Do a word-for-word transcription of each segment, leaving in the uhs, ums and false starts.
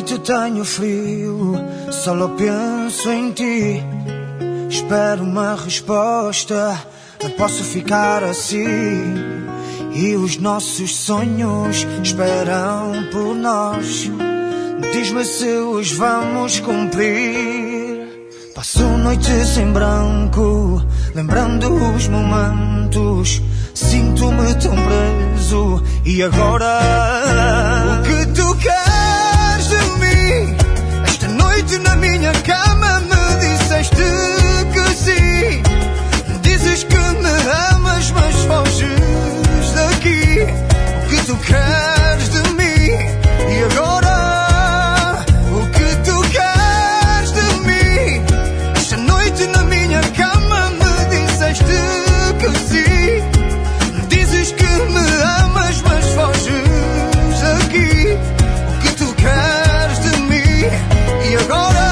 noite tenho frio, só penso em ti. Espero uma resposta, não posso ficar assim. E os nossos sonhos esperam por nós. Diz-me se os vamos cumprir. Passo noites em branco, lembrando os momentos. Sinto-me tão preso. E agora? O que tu queres de mim? Esta noite na minha cama me disseste que sim. Dizes que me amas, mas foges daqui. O que tu queres de mim? E agora? O que tu queres de mim? Esta noite na minha cama me disseste que sim. Dizes que me amas, mas foges daqui. O que tu queres de mim? E agora?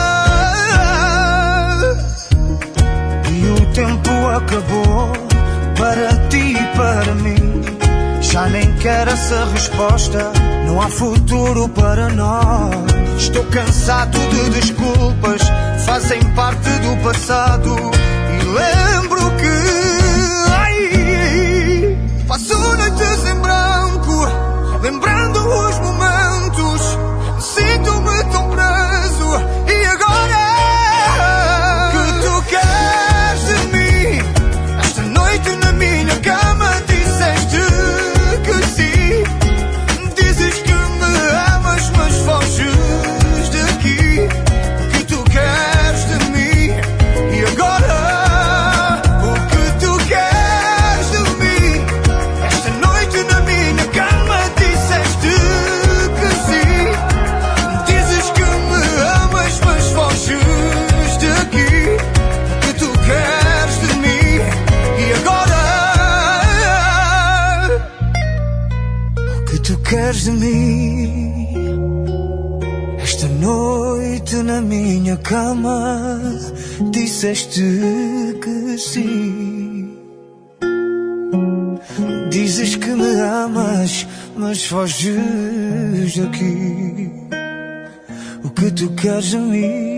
E o tempo acabou para ti e para mim. Já nem quero essa resposta, não há futuro para nós. Estou cansado de desculpas, fazem parte do passado. E lembro que ai, passo noites em branco, lembrando os momentos. Sinto-me tão preso. E agora? Que tu queres de mim? Esta noite na minha cama disseste que sim. Dizes que me amas, mas foges daqui. O que tu queres de mim? E agora? O que tu queres de mim? Esta noite na minha cama disseste que sim. Dizes que me amas, mas foges daqui. O que tu queres de mim? E agora? O que tu queres de mim? Esta noite na minha cama disseste que sim. Dizes que me amas, mas foges daqui. O que tu queres de mim?